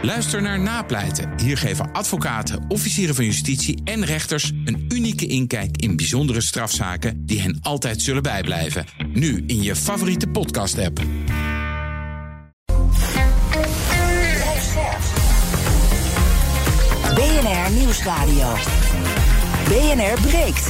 Luister naar Napleiten. Hier geven advocaten, officieren van justitie en rechters een unieke inkijk in bijzondere strafzaken die hen altijd zullen bijblijven. Nu in je favoriete podcast-app. BNR Nieuwsradio. BNR breekt.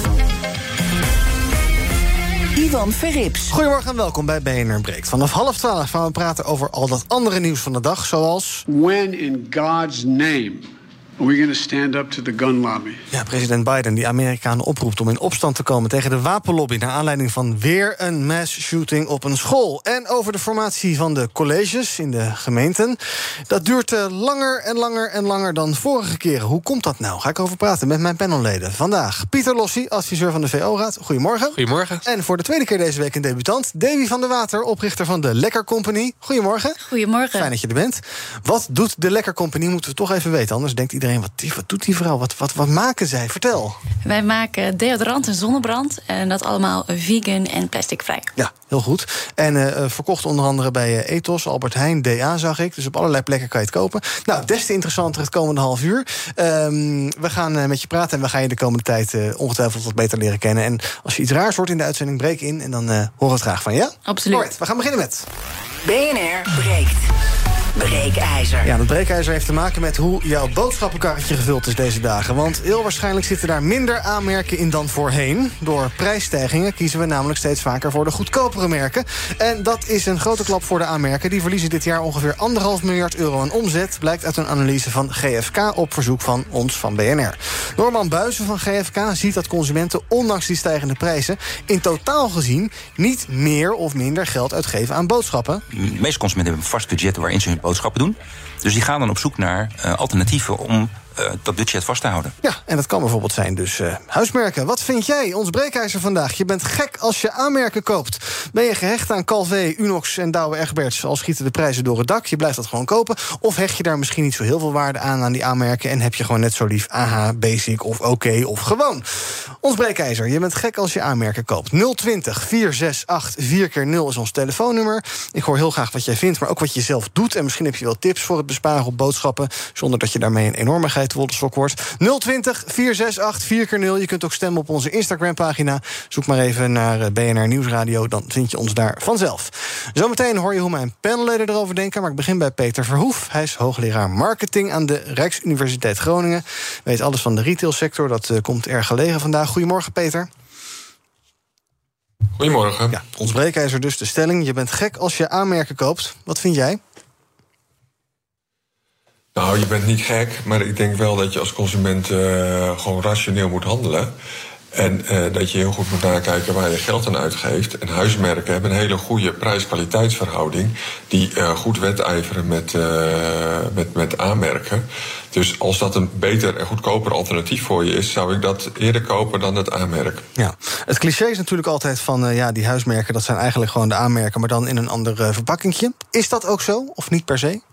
Ivan Verrips. Goedemorgen en welkom bij BNR breekt. Vanaf 11:30 gaan we praten over al dat andere nieuws van de dag, zoals... When in God's name are we going to stand up to the gun lobby? Ja, president Biden die Amerikanen oproept om in opstand te komen tegen de wapenlobby naar aanleiding van weer een mass shooting op een school. En over de formatie van de colleges in de gemeenten. Dat duurt langer en langer en langer dan vorige keren. Hoe komt dat nou? Ga ik over praten met mijn panelleden. Vandaag Pieter Lossie, adviseur van de VO-raad. Goedemorgen. Goedemorgen. En voor de tweede keer deze week een debutant, Davy van der Water, oprichter van de Lekker Company. Goedemorgen. Goedemorgen. Fijn dat je er bent. Wat doet de Lekker Company? Moeten we toch even weten. Anders denkt iedereen, wat doet die vrouw? Wat maken zij? Vertel. Wij maken deodorant en zonnebrand. En dat allemaal vegan en plasticvrij. Ja, heel goed. En verkocht onder andere bij Ethos, Albert Heijn, DA zag ik. Dus op allerlei plekken kan je het kopen. Nou, des te interessanter het komende half uur. We gaan met je praten en we gaan je de komende tijd ongetwijfeld wat beter leren kennen. En als je iets raars hoort in de uitzending, breek in. En dan horen we het graag van je. Ja? Absoluut. Alright, we gaan beginnen met... BNR breekt. Breekijzer. Ja, dat breekijzer heeft te maken met hoe jouw boodschappenkarretje gevuld is deze dagen. Want heel waarschijnlijk zitten daar minder aanmerken in dan voorheen. Door prijsstijgingen kiezen we namelijk steeds vaker voor de goedkopere merken. En dat is een grote klap voor de aanmerken. Die verliezen dit jaar ongeveer 1,5 miljard euro aan omzet. Blijkt uit een analyse van GFK op verzoek van ons, van BNR. Norman Buijsen van GFK ziet dat consumenten ondanks die stijgende prijzen in totaal gezien niet meer of minder geld uitgeven aan boodschappen. De meeste consumenten hebben een vast budget waarin ze hun boodschappen doen. Dus die gaan dan op zoek naar alternatieven om dat budget vast te houden. Ja, en dat kan bijvoorbeeld zijn dus huismerken. Wat vind jij, ons breekijzer vandaag? Je bent gek als je aanmerken koopt. Ben je gehecht aan Calvé, Unox en Douwe Egberts, al schieten de prijzen door het dak? Je blijft dat gewoon kopen. Of hecht je daar misschien niet zo heel veel waarde aan die aanmerken en heb je gewoon net zo lief AH, Basic of Oké of gewoon? Ons breekijzer, je bent gek als je aanmerken koopt. 020 468 4x0 is ons telefoonnummer. Ik hoor heel graag wat jij vindt, maar ook wat je zelf doet. En misschien heb je wel tips voor het besparen op boodschappen, zonder dat je daarmee een enorme geitenwollenstok wordt. 020 468 4x0. Je kunt ook stemmen op onze Instagram-pagina. Zoek maar even naar BNR Nieuwsradio, dan vind je ons daar vanzelf. Zometeen hoor je hoe mijn panelleden erover denken, maar ik begin bij Peter Verhoef. Hij is hoogleraar marketing aan de Rijksuniversiteit Groningen. Weet alles van de retailsector, dat komt erg gelegen vandaag. Goedemorgen, Peter. Goedemorgen. Ja, ons breekijzer dus de stelling. Je bent gek als je aanmerken koopt. Wat vind jij? Nou, je bent niet gek, maar ik denk wel dat je als consument gewoon rationeel moet handelen. En dat je heel goed moet nakijken waar je geld aan uitgeeft. En huismerken hebben een hele goede prijs-kwaliteitsverhouding die goed wedijveren met aanmerken. Dus als dat een beter en goedkoper alternatief voor je is, zou ik dat eerder kopen dan het aanmerk. Ja, het cliché is natuurlijk altijd van die huismerken, dat zijn eigenlijk gewoon de aanmerken, maar dan in een ander verpakkingje. Is dat ook zo, of niet per se?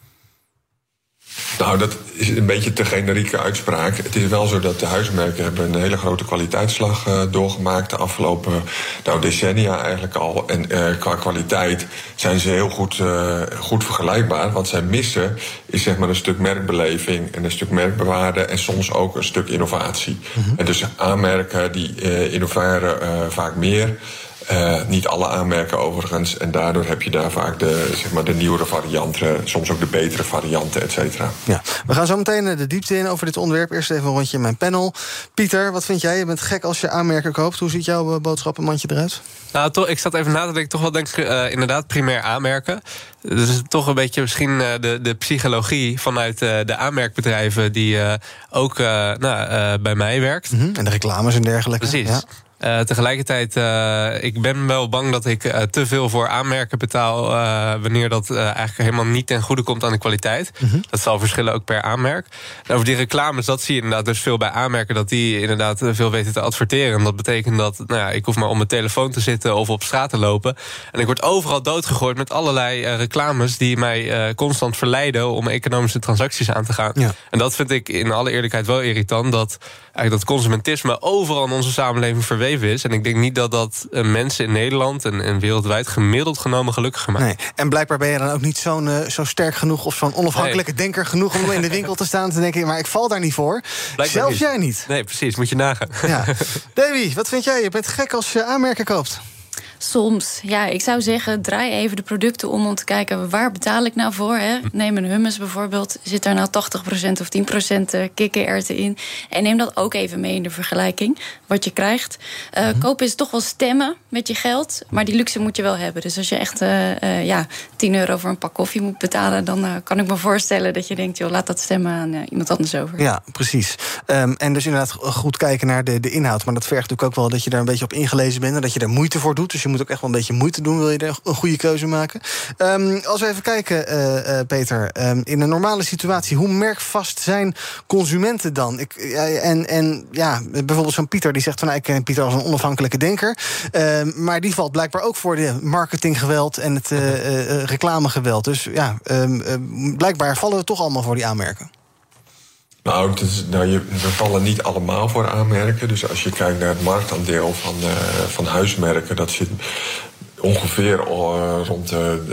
Nou, dat is een beetje te generieke uitspraak. Het is wel zo dat de huismerken hebben een hele grote kwaliteitsslag doorgemaakt de afgelopen decennia eigenlijk al. En qua kwaliteit zijn ze heel goed vergelijkbaar. Wat zij missen is zeg maar een stuk merkbeleving en een stuk merkbewaarde en soms ook een stuk innovatie. Mm-hmm. En dus aanmerken die innoveren vaak meer. Niet alle aanmerken overigens. En daardoor heb je daar vaak de nieuwere varianten, soms ook de betere varianten, et cetera. Ja, we gaan zo meteen de diepte in over dit onderwerp. Eerst even een rondje in mijn panel. Pieter, wat vind jij? Je bent gek als je aanmerken koopt. Hoe ziet jouw boodschappenmandje eruit? Nou, ik zat even na te denken. Toch wel denk ik inderdaad primair aanmerken. Dus toch een beetje misschien de psychologie vanuit de aanmerkbedrijven die ook bij mij werkt. Mm-hmm. En de reclames en dergelijke. Precies. Ja. Tegelijkertijd, ik ben wel bang dat ik te veel voor aanmerken betaal wanneer dat eigenlijk helemaal niet ten goede komt aan de kwaliteit. Mm-hmm. Dat zal verschillen ook per aanmerk. En over die reclames, dat zie je inderdaad dus veel bij aanmerken, dat die inderdaad veel weten te adverteren. En dat betekent dat ik hoef maar op mijn telefoon te zitten of op straat te lopen. En ik word overal doodgegooid met allerlei reclames die mij constant verleiden om economische transacties aan te gaan. Ja. En dat vind ik in alle eerlijkheid wel irritant, dat eigenlijk dat consumentisme overal in onze samenleving verweven overdreven is. En ik denk niet dat mensen in Nederland en wereldwijd gemiddeld genomen gelukkiger maakt. Nee. En blijkbaar ben je dan ook niet zo sterk genoeg of zo'n onafhankelijke denker genoeg om in de winkel te staan en te denken, maar ik val daar niet voor. Blijkbaar zelfs niet. Jij niet. Nee, precies. Moet je nagaan. Ja. Davy, wat vind jij? Je bent gek als je aanmerken koopt. Soms, ja, ik zou zeggen, draai even de producten om te kijken, waar betaal ik nou voor? Hè? Neem een hummus bijvoorbeeld, zit daar nou 80% of 10% kikkererwten in? En neem dat ook even mee in de vergelijking, wat je krijgt. Kopen is toch wel stemmen met je geld, maar die luxe moet je wel hebben. Dus als je echt €10 voor een pak koffie moet betalen, dan kan ik me voorstellen dat je denkt, joh, laat dat stemmen aan iemand anders over. Ja, precies. En dus inderdaad goed kijken naar de inhoud, maar dat vergt natuurlijk ook wel dat je daar een beetje op ingelezen bent en dat je daar moeite voor doet. Dus je moet ook echt wel een beetje moeite doen, wil je er een goede keuze maken. Als we even kijken, Peter, in een normale situatie, hoe merkvast zijn consumenten dan? Bijvoorbeeld zo'n Pieter, die zegt van, ik ken Pieter als een onafhankelijke denker. Maar die valt blijkbaar ook voor de marketinggeweld en het reclamegeweld. Dus blijkbaar vallen we toch allemaal voor die aanmerken. Nou, we vallen niet allemaal voor aanmerken. Dus als je kijkt naar het marktaandeel van huismerken, dat zit ongeveer rond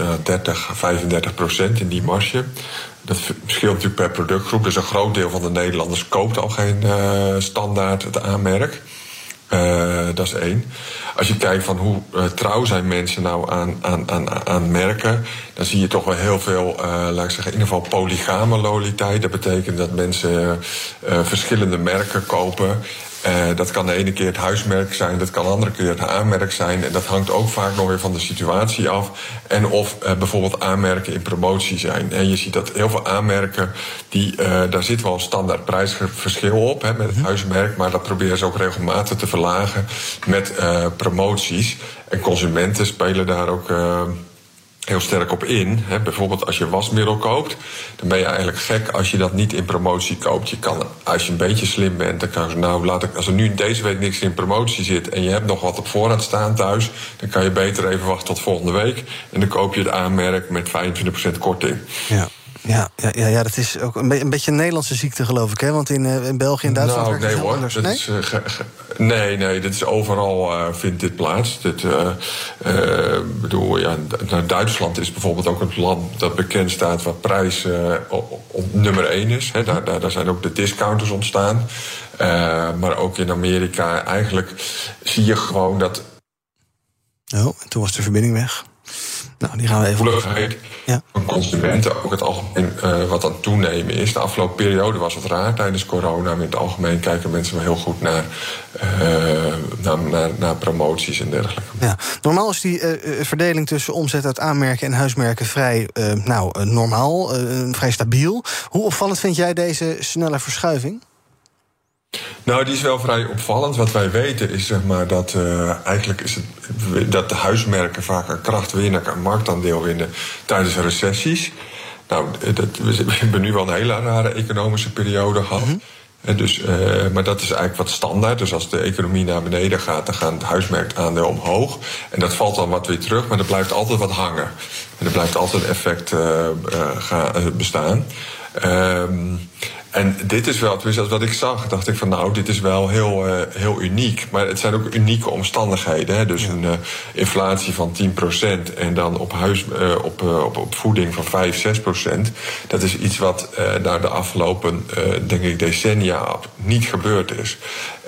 30-35% in die marge. Dat verschilt natuurlijk per productgroep. Dus een groot deel van de Nederlanders koopt al geen standaard het aanmerk. Dat is 1. Als je kijkt van hoe trouw zijn mensen nou aan merken, dan zie je toch wel heel veel, laat ik zeggen, in ieder geval polygame loyaliteit. Dat betekent dat mensen verschillende merken kopen. Dat kan de ene keer het huismerk zijn, dat kan de andere keer het aanmerk zijn. En dat hangt ook vaak nog weer van de situatie af. En of bijvoorbeeld aanmerken in promotie zijn. En je ziet dat heel veel aanmerken, daar zit wel een standaard prijsverschil op met het huismerk. Maar dat proberen ze ook regelmatig te verlagen met promoties. En consumenten spelen daar ook heel sterk op in. Bijvoorbeeld als je wasmiddel koopt, dan ben je eigenlijk gek als je dat niet in promotie koopt. Je kan, als je een beetje slim bent, dan kan je als er nu deze week niks in promotie zit en je hebt nog wat op voorraad staan thuis, dan kan je beter even wachten tot volgende week. En dan koop je het aanmerk met 25% korting. Ja, dat is ook een beetje een Nederlandse ziekte, geloof ik, hè? Want in België en Duitsland werkt het heel anders. Nee, dit is overal vindt dit plaats. Duitsland is bijvoorbeeld ook een land dat bekend staat waar prijs op nummer 1 is. Hè. Daar zijn ook de discounters ontstaan. Maar ook in Amerika eigenlijk zie je gewoon dat. En toen was de verbinding weg. Nou, die gaan we even van consumenten ook het algemeen wat aan het toenemen is. De afgelopen periode was het raar tijdens corona. Maar in het algemeen kijken mensen wel heel goed naar promoties en dergelijke. Ja. Normaal is die verdeling tussen omzet uit aanmerken en huismerken vrij normaal, vrij stabiel. Hoe opvallend vind jij deze snelle verschuiving? Nou, die is wel vrij opvallend. Wat wij weten is dat eigenlijk is dat de huismerken vaak aan kracht winnen, aan marktaandeel winnen tijdens recessies. Nou, we hebben nu wel een hele rare economische periode gehad. Maar dat is eigenlijk wat standaard. Dus als de economie naar beneden gaat, dan gaat het huismerkaandeel omhoog. En dat valt dan wat weer terug, maar er blijft altijd wat hangen. En er blijft altijd een effect bestaan. En dit is wel, tenminste wat ik zag, dacht ik van nou, dit is wel heel uniek. Maar het zijn ook unieke omstandigheden. Hè? Dus een inflatie van 10% en dan op voeding van 5-6%. Dat is iets wat de afgelopen, denk ik, decennia niet gebeurd is.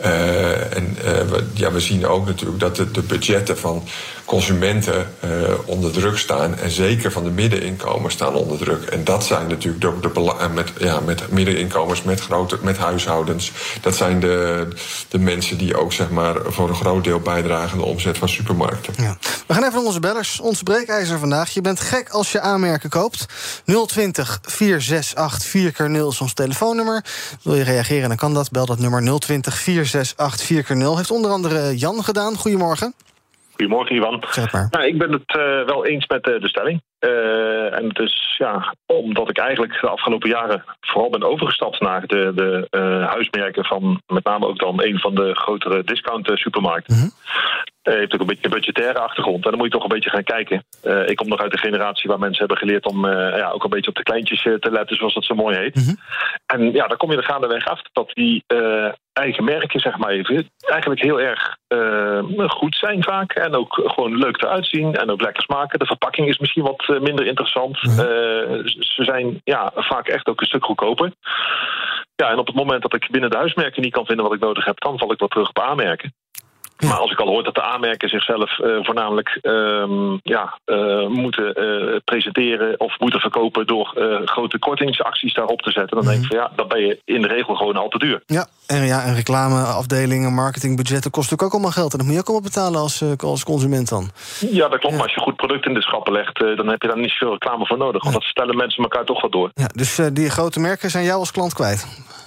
We zien ook natuurlijk dat de budgetten van consumenten onder druk staan. En zeker van de middeninkomens staan onder druk. En dat zijn natuurlijk ook met middeninkomens, met huishoudens. Dat zijn de mensen die ook zeg maar voor een groot deel bijdragen aan de omzet van supermarkten. Ja. We gaan even naar onze bellers. Ons breekijzer vandaag. Je bent gek als je aanmerken koopt. 020 468 4x0 is ons telefoonnummer. Wil je reageren, dan kan dat. Bel dat nummer 020 468 4x0. Heeft onder andere Jan gedaan. Goedemorgen. Goedemorgen, Ivan. Nou, ik ben het wel eens met de stelling. En het is omdat ik eigenlijk de afgelopen jaren vooral ben overgestapt naar de huismerken van met name ook dan een van de grotere discount supermarkten. heeft ook een beetje een budgettaire achtergrond. En dan moet je toch een beetje gaan kijken. Ik kom nog uit de generatie waar mensen hebben geleerd om ook een beetje op de kleintjes te letten, zoals dat zo mooi heet. Mm-hmm. En dan kom je er gaandeweg af dat die eigen merken, zeg maar even, eigenlijk heel erg goed zijn vaak. En ook gewoon leuk eruit zien en ook lekker smaken. De verpakking is misschien wat minder interessant. Mm-hmm. Ze zijn vaak echt ook een stuk goedkoper. Ja, en op het moment dat ik binnen de huismerken niet kan vinden wat ik nodig heb, dan val ik wel terug op A-merken. Ja. Maar als ik al hoor dat de A-merken zichzelf voornamelijk moeten presenteren of moeten verkopen door grote kortingsacties daarop te zetten, dan denk ik van dan ben je in de regel gewoon al te duur. Ja, en reclameafdelingen, marketingbudgetten kost ook allemaal geld. En dat moet je ook allemaal betalen als consument dan. Ja, dat klopt. Maar als je goed product in de schappen legt, dan heb je daar niet zoveel reclame voor nodig. Want dat stellen mensen elkaar toch wel door. Ja, dus die grote merken zijn jou als klant kwijt?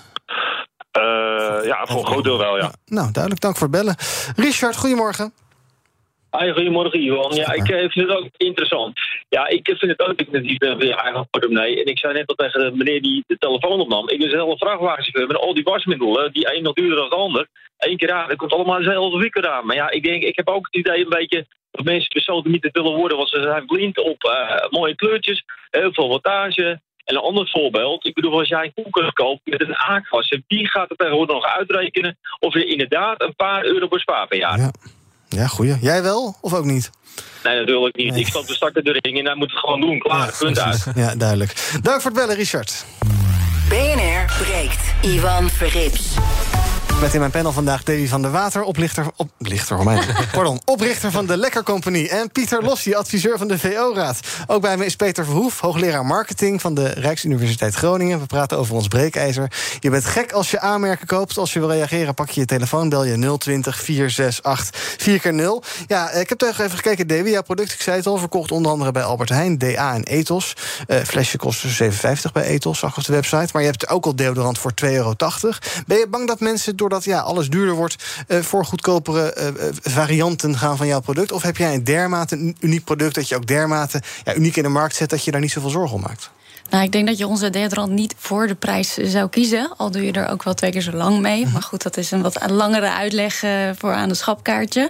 Voor een groot deel wel, ja. Nou, duidelijk. Dank voor het bellen. Richard, goedemorgen. Hi, goedemorgen, Ivan. Ja, ik vind het ook interessant. Ja, ik vind het ook intensief voor je eigen portemonnee. En ik zei net al tegen de meneer die de telefoon opnam. Ik ben zelf een vrachtwagenchauffeur met al die wasmiddelen, die een nog duurder dan de ander. 1 keer aan, dat komt allemaal dezelfde week aan. Maar ja, ik heb ook het idee een beetje dat mensen besodemieten willen worden, want ze zijn blind op mooie kleurtjes, heel veel wattage. En een ander voorbeeld, ik bedoel, als jij een koelkast koopt met een aardgas, wie gaat er tegenwoordig nog uitrekenen of je inderdaad een paar euro bespaart per jaar? Ja, goeie. Jij wel, of ook niet? Nee, natuurlijk niet. Nee. Ik stap de stakken erin en hij moet het gewoon doen. Klaar, punt uit. Ja, duidelijk. Dank voor het bellen, Richard. BNR breekt. Ivan Verrips. Met in mijn panel vandaag Davy van der Water, oprichter van de Lekker Compagnie. En Pieter Lossie, adviseur van de VO-raad. Ook bij me is Peter Verhoef, hoogleraar marketing van de Rijksuniversiteit Groningen. We praten over ons breekijzer. Je bent gek als je A-merken koopt. Als je wil reageren, pak je je telefoon, bel je 020-468-4x0. Ja, ik heb even gekeken, Davy. Jouw product, ik zei het al, verkocht onder andere bij Albert Heijn, DA en Ethos. Flesje kost dus €7,50 bij Ethos, zag ik op de website. Maar je hebt ook al deodorant voor €2,80. Ben je bang dat mensen, doordat alles duurder wordt, voor goedkopere varianten gaan van jouw product? Of heb jij een dermate uniek product dat je ook dermate uniek in de markt zet dat je daar niet zoveel zorgen om maakt? Nou, ik denk dat je onze deodorant niet voor de prijs zou kiezen. Al doe je er ook wel 2 keer zo lang mee. Maar goed, dat is een wat langere uitleg voor aan het schapkaartje.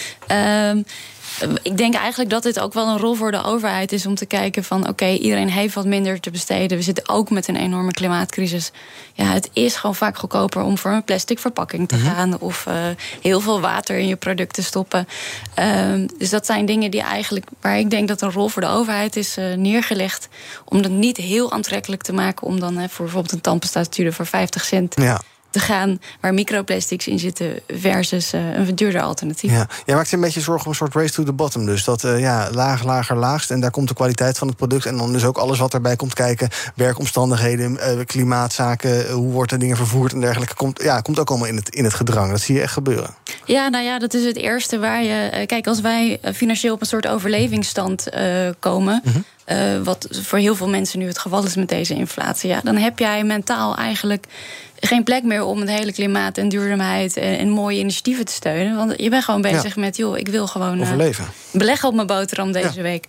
Ik denk eigenlijk dat dit ook wel een rol voor de overheid is om te kijken van oké, iedereen heeft wat minder te besteden. We zitten ook met een enorme klimaatcrisis. Ja, het is gewoon vaak goedkoper om voor een plastic verpakking te gaan of heel veel water in je product te stoppen. Dus dat zijn dingen die eigenlijk, waar ik denk dat een rol voor de overheid is neergelegd om dat niet heel aantrekkelijk te maken om dan voor bijvoorbeeld een tandpasta-tube voor 50 cent... Ja. te gaan waar microplastics in zitten versus een duurder alternatief. Ja. Jij maakt je een beetje zorgen om een soort race to the bottom. Dus dat laag, lager, laagst. En daar komt de kwaliteit van het product. En dan dus ook alles wat erbij komt kijken. Werkomstandigheden, klimaatzaken, hoe worden dingen vervoerd en dergelijke. Komt ook allemaal in het gedrang. Dat zie je echt gebeuren. Ja, nou ja, dat is het eerste waar je... Kijk, als wij financieel op een soort overlevingsstand komen... Mm-hmm. Wat voor heel veel mensen nu het geval is met deze inflatie... Ja, dan heb jij mentaal eigenlijk geen plek meer om het hele klimaat en duurzaamheid en mooie initiatieven te steunen. Want je bent gewoon bezig met, ik wil gewoon overleven. Beleggen op mijn boterham deze week.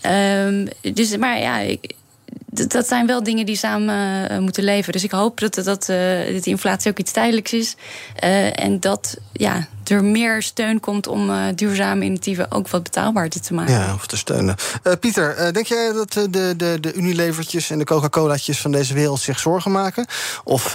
Dat zijn wel dingen die samen moeten leven. Dus ik hoop dat de inflatie ook iets tijdelijks is. En dat er meer steun komt om duurzame initiatieven ook wat betaalbaar te maken. Ja, of te steunen. Pieter, denk jij dat de Unilevertjes en de Coca-Cola'tjes van deze wereld zich zorgen maken? Of...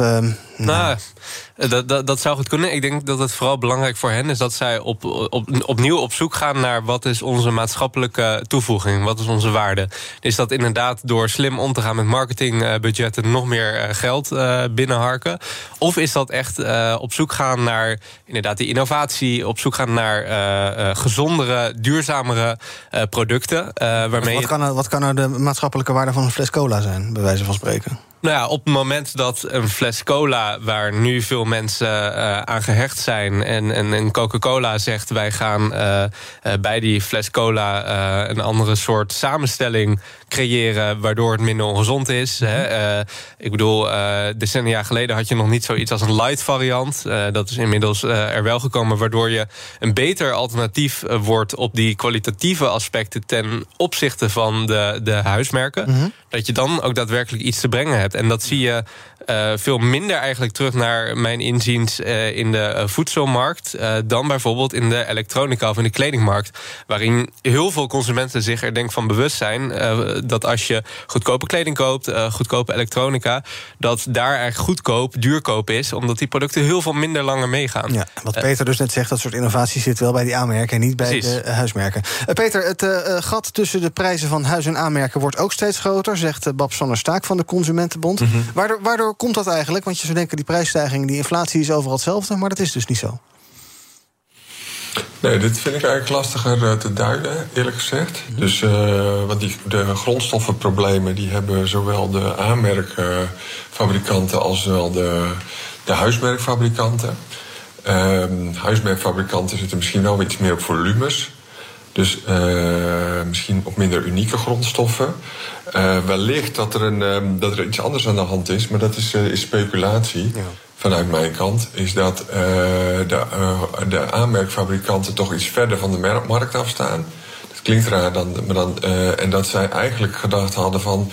Dat zou goed kunnen. Ik denk dat het vooral belangrijk voor hen is dat zij opnieuw op zoek gaan naar wat is onze maatschappelijke toevoeging, wat is onze waarde. Is dat inderdaad door slim om te gaan met marketingbudgetten nog meer geld binnenharken? Of is dat echt op zoek gaan naar inderdaad die innovatie, op zoek gaan naar gezondere, duurzamere producten? Wat kan nou de maatschappelijke waarde van een fles cola zijn, bij wijze van spreken? Nou ja, op het moment dat een fles cola, waar nu veel mensen aan gehecht zijn, en Coca-Cola zegt wij gaan bij die fles cola een andere soort samenstelling creëren, waardoor het minder ongezond is. Ik bedoel, decennia geleden had je nog niet zoiets als een light variant. Dat is inmiddels er wel gekomen komen, waardoor je een beter alternatief wordt op die kwalitatieve aspecten ten opzichte van de huismerken. Mm-hmm. Dat je dan ook daadwerkelijk iets te brengen hebt. En dat zie je veel minder eigenlijk terug naar mijn inziens in de voedselmarkt dan bijvoorbeeld in de elektronica of in de kledingmarkt, waarin heel veel consumenten zich er denk van bewust zijn dat als je goedkope kleding koopt, goedkope elektronica, dat daar eigenlijk goedkoop duurkoop is, omdat die producten heel veel minder langer meegaan. Ja, wat Peter dus net zegt, dat soort innovatie zit wel bij die A-merken en niet bij Precies. de huismerken. Peter, het gat tussen de prijzen van huis- en A-merken wordt ook steeds groter, zegt Bab Sander-Staak van de Consumentenbond. Mm-hmm. Waardoor komt dat eigenlijk? Want je zou denken, die prijsstijging, die inflatie is overal hetzelfde, maar dat is dus niet zo. Nee, dit vind ik eigenlijk lastiger te duiden, eerlijk gezegd. Mm-hmm. Dus want de grondstoffenproblemen die hebben zowel de A-merkfabrikanten als wel de huismerkfabrikanten. Huismerkfabrikanten zitten misschien wel iets meer op volumes. Dus misschien op minder unieke grondstoffen. Wellicht dat er iets anders aan de hand is, maar dat is speculatie. Ja. Vanuit mijn kant is dat de aanmerkfabrikanten toch iets verder van de markt afstaan. Dat klinkt raar, en dat zij eigenlijk gedacht hadden van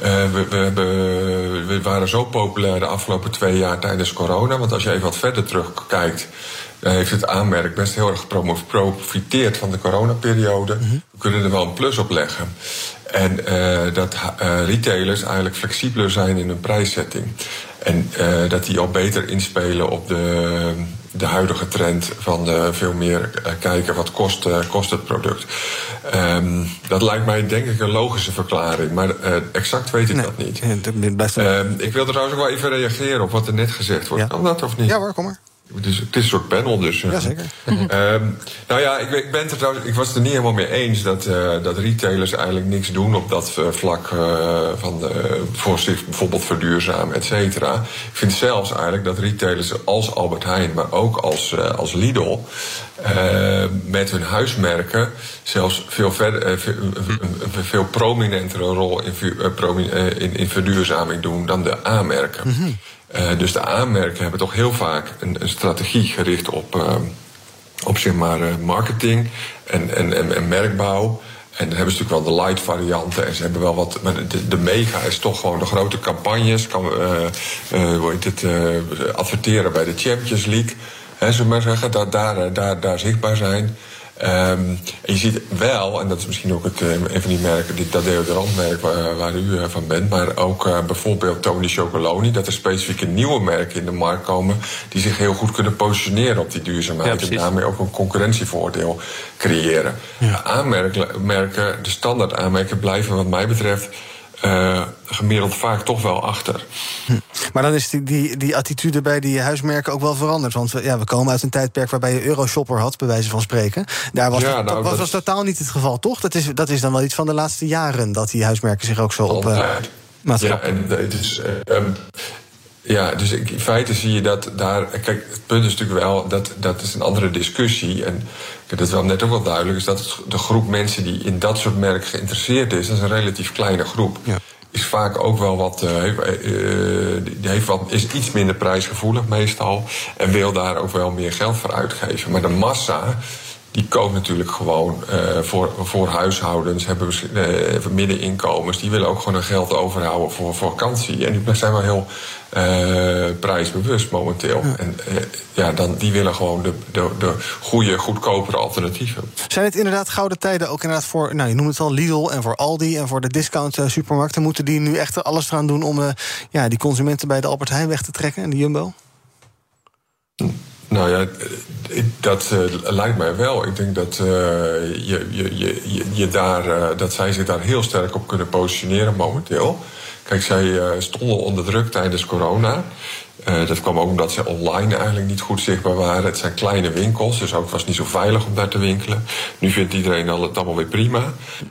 we waren zo populair de afgelopen 2 jaar tijdens corona. Want als je even wat verder terugkijkt, heeft het aanmerk best heel erg geprofiteerd van de coronaperiode. Mm-hmm. We kunnen er wel een plus op leggen. En dat retailers eigenlijk flexibeler zijn in hun prijszetting. En dat die al beter inspelen op de huidige trend van veel meer kijken wat kost het product. Dat lijkt mij denk ik een logische verklaring, maar exact weet ik dat niet. Ik wil trouwens ook wel even reageren op wat er net gezegd wordt. Kan dat of niet? Ja hoor, kom maar. Het is een soort panel dus. Jazeker. Nou ja, ik was het er niet helemaal mee eens dat retailers eigenlijk niks doen op dat vlak voor zich bijvoorbeeld verduurzamen, et cetera. Ik vind zelfs eigenlijk dat retailers als Albert Heijn, maar ook als Lidl, met hun huismerken zelfs veel prominentere rol in verduurzaming doen dan de A-merken. Mm-hmm. Dus de A-merken hebben toch heel vaak een strategie gericht op zeg maar marketing en merkbouw. En dan hebben ze natuurlijk wel de light varianten en ze hebben wel wat. Maar de mega is toch gewoon de grote campagnes. Adverteren bij de Champions League. Zullen we maar zeggen, daar zichtbaar zijn. En je ziet wel, en dat is misschien ook een van die merken, dat deodorantmerk waar u van bent, maar ook bijvoorbeeld Tony Chocolonely, dat er specifieke nieuwe merken in de markt komen die zich heel goed kunnen positioneren op die duurzaamheid en daarmee ook een concurrentievoordeel creëren. Ja. Aanmerken, de standaard aanmerken blijven wat mij betreft gemiddeld vaak toch wel achter. Maar dan is die attitude bij die huismerken ook wel veranderd. Want we komen uit een tijdperk waarbij je Euroshopper had, bij wijze van spreken. Daar was totaal niet het geval, toch? Dat is dan wel iets van de laatste jaren, dat die huismerken zich ook zo op... en het is... dus in feite zie je dat daar... Kijk, het punt is natuurlijk wel, dat is een andere discussie. En dat is wel net ook wel duidelijk, is dat de groep mensen die in dat soort merken geïnteresseerd is, dat is een relatief kleine groep. Ja. Is vaak ook wel wat... is iets minder prijsgevoelig meestal. En wil daar ook wel meer geld voor uitgeven. Maar de massa, die koopt natuurlijk gewoon voor huishoudens, hebben middeninkomens, die willen ook gewoon hun geld overhouden voor vakantie. En die zijn wel heel prijsbewust momenteel. Ja. En die willen gewoon de goede, goedkopere alternatieven. Zijn het inderdaad gouden tijden ook inderdaad voor, je noemt het al, Lidl en voor Aldi en voor de discount supermarkten? Moeten die nu echt alles eraan doen om die consumenten bij de Albert Heijn weg te trekken en de Jumbo? Nou ja, dat lijkt mij wel. Ik denk dat dat zij zich daar heel sterk op kunnen positioneren momenteel. Kijk, zij stonden onder druk tijdens corona. Dat kwam ook omdat ze online eigenlijk niet goed zichtbaar waren. Het zijn kleine winkels, dus ook was niet zo veilig om daar te winkelen. Nu vindt iedereen het allemaal weer prima.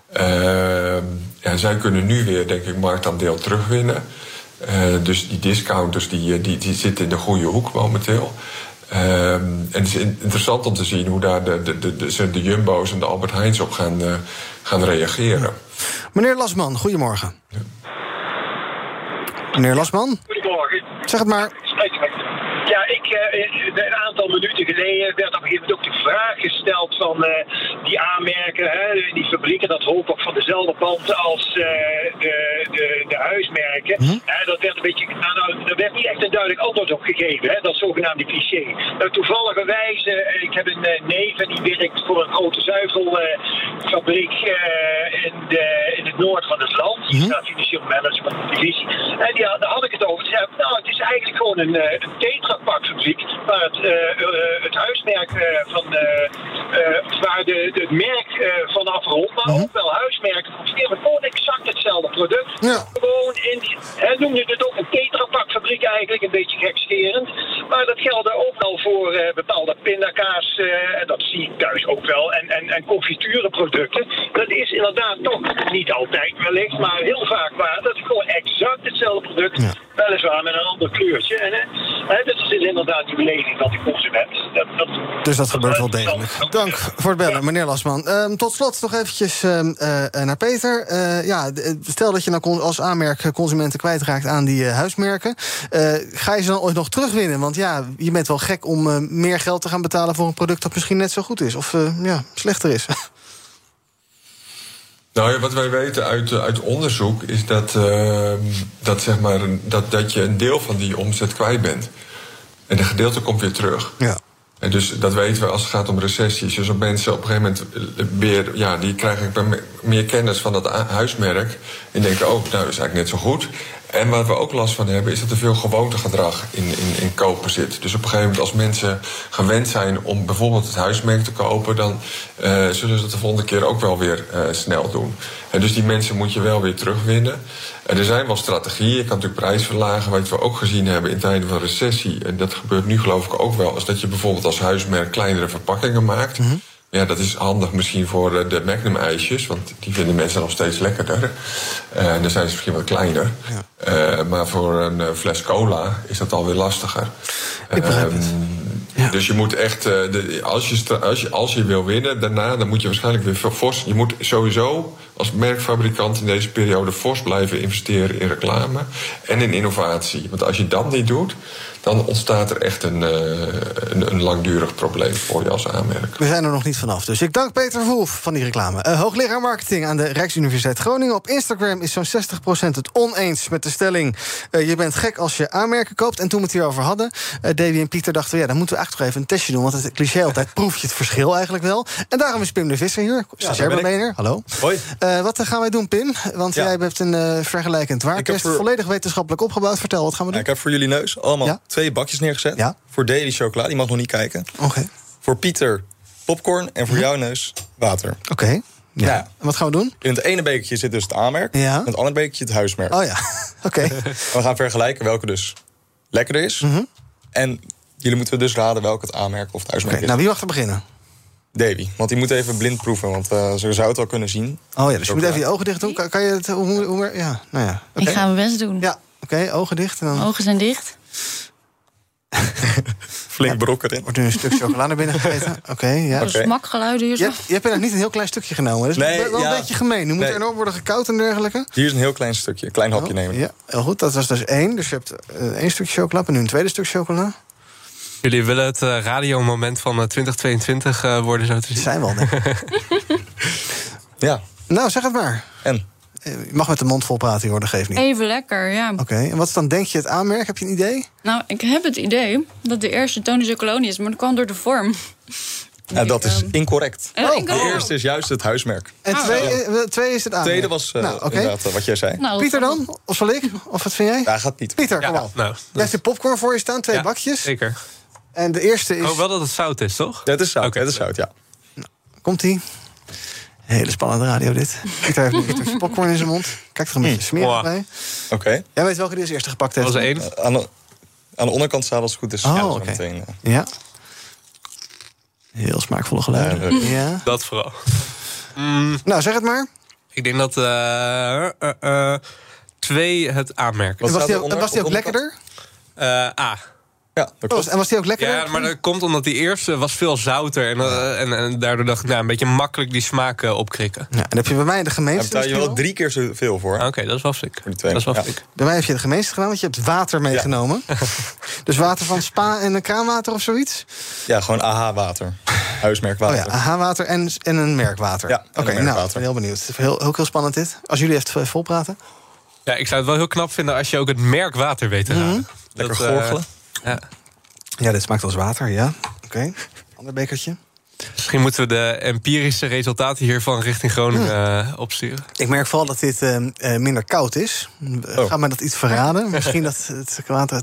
Zij kunnen nu weer, denk ik, marktaandeel terugwinnen. Dus die discounters die zitten in de goede hoek momenteel. En het is interessant om te zien hoe daar de Jumbo's en de Albert Heijns op gaan reageren. Ja. Meneer Lasman, goedemorgen. Ja. Meneer Lasman? Goedemorgen. Zeg het maar. Ja, een aantal minuten geleden werd op een gegeven moment ook de vraag gesteld van die aanmerken, die fabrieken, dat hoort ook van dezelfde band als de huismerken. Dat werd een beetje, daar werd niet echt een duidelijk antwoord op gegeven, dat zogenaamde cliché. Toevalligerwijze, ik heb een neef en die werkt voor een grote zuivelfabriek in het noorden van het land. Die staat financieel management divisie. En daar had ik het over. Het is eigenlijk gewoon een tetrapakfabriek waar het huismerk waar het merk van afrondt, maar ook wel huismerken van firmen. Gewoon exact hetzelfde product. Ja. Gewoon noemde het ook een tetrapakfabriek eigenlijk, een beetje gekscherend. Maar dat geldt ook wel voor bepaalde pindakaas, en dat zie ik thuis ook wel, en confiturenproducten. Dat is inderdaad toch niet altijd wellicht, maar heel vaak waar. Dat is gewoon exact hetzelfde product, weliswaar met een ander kleurtje. En dat is inderdaad die beleving van die consument. Dus dat gebeurt wel degelijk. Dank voor het bellen, meneer Lasman. Tot slot nog eventjes naar Peter. Stel dat je nou als aanmerk consumenten kwijtraakt aan die huismerken. Ga je ze dan ooit nog terugwinnen? Want je bent wel gek om meer geld te gaan betalen voor een product dat misschien net zo goed is. Of slechter is. Nou ja, wat wij weten uit onderzoek is dat je een deel van die omzet kwijt bent. En een gedeelte komt weer terug. Ja. En dus dat weten we als het gaat om recessies. Dus op mensen op een gegeven moment weer, die krijgen meer kennis van dat huismerk. En denken, dat is eigenlijk net zo goed. En wat we ook last van hebben, is dat er veel gewoontegedrag in kopen zit. Dus op een gegeven moment als mensen gewend zijn om bijvoorbeeld het huismerk te kopen, dan zullen ze het de volgende keer ook wel weer snel doen. En dus die mensen moet je wel weer terugwinnen. Er zijn wel strategieën. Je kan natuurlijk prijs verlagen. Wat we ook gezien hebben in tijden van recessie, en dat gebeurt nu geloof ik ook wel, is dat je bijvoorbeeld als huismerk kleinere verpakkingen maakt. Ja, dat is handig misschien voor de Magnum-ijsjes, want die vinden mensen nog steeds lekkerder. En dan zijn ze misschien wat kleiner. Ja. Maar voor een fles cola is dat alweer lastiger. Ik begrijp het. Ja. Dus je moet echt, als je wil winnen, daarna, dan moet je waarschijnlijk weer fors. Je moet sowieso als merkfabrikant in deze periode fors blijven investeren in reclame en in innovatie. Want als je dat niet doet, dan ontstaat er echt een langdurig probleem voor je als aanmerk. We zijn er nog niet vanaf, dus ik dank Peter Verhoef van die reclame. Hoogleraar marketing aan de Rijksuniversiteit Groningen. Op Instagram is zo'n 60% het oneens met de stelling, je bent gek als je aanmerken koopt. En toen we het hierover hadden, Davy en Pieter dachten we, dan moeten we eigenlijk toch even een testje doen, want het cliché altijd proef je het verschil eigenlijk wel. En daarom is Pim de Visser hier, stagiair. Hallo. Hoi. Wat gaan wij doen, Pim? Want jij hebt een vergelijkend waartest, volledig wetenschappelijk opgebouwd. Vertel, wat gaan we doen? Ik heb voor jullie neus allemaal 2 bakjes neergezet. Ja? Voor Davy chocola, die mag nog niet kijken. Okay. Voor Pieter popcorn en voor jouw neus water. Oké. Ja. En wat gaan we doen? In het ene bekertje zit dus het aanmerk. Ja. In het andere bekertje het huismerk. Oh ja, oké. We gaan vergelijken welke dus lekkerder is. En jullie moeten dus raden welke het aanmerk of het huismerk is. Nou, wie mag er beginnen? Davy, want die moet even blind proeven, want ze zou het wel kunnen zien. Oh ja, dus je moet even je ogen dicht doen. Kan je het... Ja, nou ja. Okay. Ik ga mijn best doen. Ja, oké, ogen dicht. En dan... Ogen zijn dicht. Flink brok erin. Wordt nu een stuk chocola naar binnen gegeten. Oké. Smakgeluiden hier zo. Je hebt er niet een heel klein stukje genomen. Dat is wel een beetje gemeen. Nu moet er enorm worden gekoud en dergelijke. Hier is een heel klein stukje, een klein hapje nemen. Ja, heel goed. Dat was dus 1. Dus je hebt 1 stukje chocola en nu een tweede stuk chocola. Jullie willen het radiomoment van 2022 worden, zo te zien? Zijn wel, denk ik. Ja. Nou, zeg het maar. En? Je mag met de mond vol praten, hoor, dat geeft niet. Even lekker, ja. Oké, en wat is dan, denk je, het aanmerk? Heb je een idee? Nou, ik heb het idee dat de eerste Tony Chocoloni is, maar dat kwam door de vorm. Ja, dat is incorrect. De eerste is juist het huismerk. En 2 is het aanmerk. Tweede was inderdaad wat jij zei. Nou, Pieter dan? Of zal ik? Of wat vind jij? Ja, gaat Pieter. Pieter, kom op. Jij hebt de popcorn voor je staan, 2 bakjes. Zeker. En de eerste is... Oh, wel dat het zout is, toch? Ja, het is zout, het is zout, ja. Nou, komt-ie. Hele spannende radio, dit. Pieter heeft nu een stukje popcorn in zijn mond. Kijk er een beetje smerig bij. Oké. Jij weet welke die als eerste gepakt heeft? Dat was 1. Aan de onderkant staat als het goed is. Oh, oké. Ja. Heel smaakvolle geluiden. Ja. Dat vooral. Nou, zeg het maar. Ik denk dat 2 het aanmerk. En was die ook lekkerder? A. Ja, dat klopt. En was die ook lekkerder? Ja, maar dat komt omdat die eerste was veel zouter. En daardoor dacht ik, een beetje makkelijk die smaak opkrikken. Ja, en heb je bij mij de gemeenste... Daar betaal je wel 3 keer zoveel voor. Oké, dat is wel flink. Voor die 2. Dat is wel flink. Bij mij heb je de gemeenste gedaan, want je hebt water meegenomen. Dus water van Spa en kraanwater of zoiets? Ja, gewoon AH-water. Huismerkwater. Oh ja, AH-water en een merkwater. Ja, Oké, nou, ik ben heel benieuwd. Ook heel spannend dit. Als jullie even volpraten. Ja, ik zou het wel heel knap vinden als je ook het merk water weet te raden. Lekker gorgelen. Ja, dit smaakt als water, ja. Oké. Ander bekertje. Misschien moeten we de empirische resultaten hiervan richting Groningen opsturen. Ik merk vooral dat dit minder koud is. Ga mij dat iets verraden. Misschien dat het water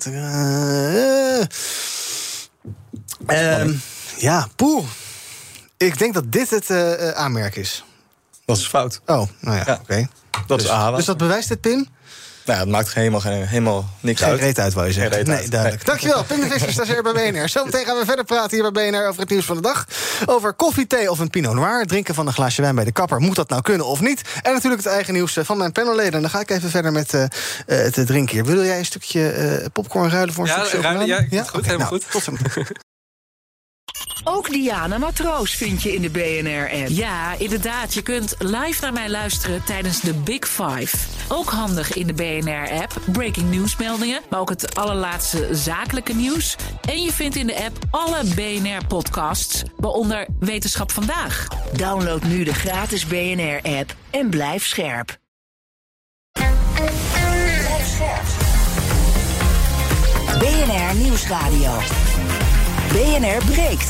ja, poeh. Ik denk dat dit het aanmerk is. Dat is fout. Oh, nou ja, oké. Dat is AH-water. Dus dat bewijst dit, Pim? Nou, het maakt helemaal niks uit. Geen reet uit, wou je zeggen. Nee, duidelijk. Nee. Dankjewel, Pim de Visser, stagiair bij BNR. Zometeen gaan we verder praten hier bij BNR over het nieuws van de dag. Over koffie, thee of een Pinot Noir. Drinken van een glaasje wijn bij de kapper. Moet dat nou kunnen of niet? En natuurlijk het eigen nieuws van mijn panelleden. En dan ga ik even verder met het drinken hier. Wil jij een stukje popcorn ruilen voor een stukje chocolade? Ja, goed, okay, helemaal goed. Tot zo meteen. Ook Diana Matroos vind je in de BNR-app. Ja, inderdaad. Je kunt live naar mij luisteren tijdens de Big Five. Ook handig in de BNR-app. Breaking nieuwsmeldingen, maar ook het allerlaatste zakelijke nieuws. En je vindt in de app alle BNR-podcasts, waaronder Wetenschap Vandaag. Download nu de gratis BNR-app en blijf scherp. BNR Nieuwsradio. BNR breekt.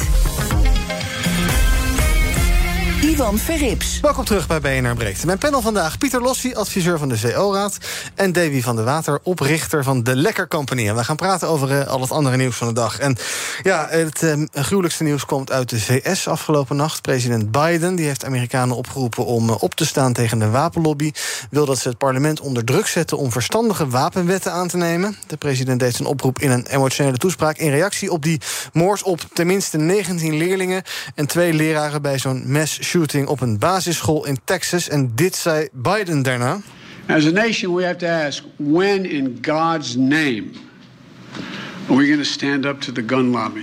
Ivan Verrips. Welkom terug bij BNR Breekt. Mijn panel vandaag: Pieter Lossie, adviseur van de VO-raad... en Davy van der Water, oprichter van de Lekker Company. En we gaan praten over al het andere nieuws van de dag. En ja, het gruwelijkste nieuws komt uit de VS afgelopen nacht. President Biden die heeft Amerikanen opgeroepen om op te staan tegen de wapenlobby. Wil dat ze het parlement onder druk zetten om verstandige wapenwetten aan te nemen. De president deed zijn oproep in een emotionele toespraak in reactie op die moord op tenminste 19 leerlingen... en 2 leraren bij zo'n shooting op een basisschool in Texas. En dit zei Biden daarna. As a nation, we have to ask, when in God's name are we going to stand up to the gun lobby?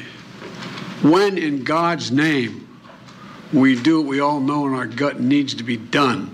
When in God's name we do what we all know in our gut needs to be done?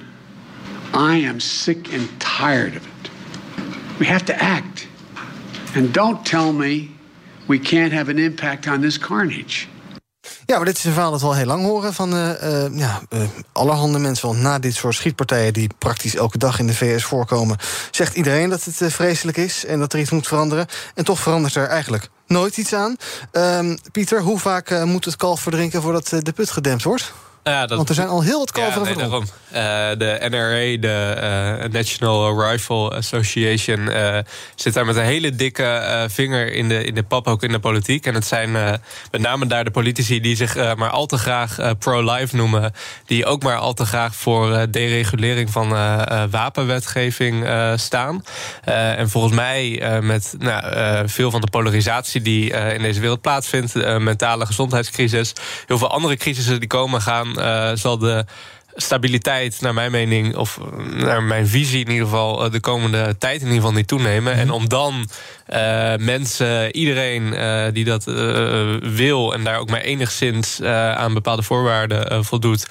I am sick and tired of it. We have to act. And don't tell me we can't have an impact on this carnage. Ja, maar dit is een verhaal dat we al heel lang horen van allerhande mensen. Want na dit soort schietpartijen die praktisch elke dag in de VS voorkomen, zegt iedereen dat het vreselijk is en dat er iets moet veranderen. En toch verandert er eigenlijk nooit iets aan. Pieter, hoe vaak moet het kalf verdrinken voordat de put gedempt wordt? Ja, want er zijn al heel wat kalveren daarom. De NRA, de National Rifle Association, zit daar met een hele dikke vinger in de pap, ook in de politiek. En het zijn met name daar de politici die zich maar al te graag pro-life noemen, die ook maar al te graag voor deregulering van wapenwetgeving staan. En volgens mij met veel van de polarisatie die in deze wereld plaatsvindt, mentale gezondheidscrisis, heel veel andere crisissen die komen gaan, zal de stabiliteit, naar mijn mening, of naar mijn visie in ieder geval, de komende tijd in ieder geval niet toenemen. En om dan mensen, iedereen die dat wil en daar ook maar enigszins aan bepaalde voorwaarden voldoet,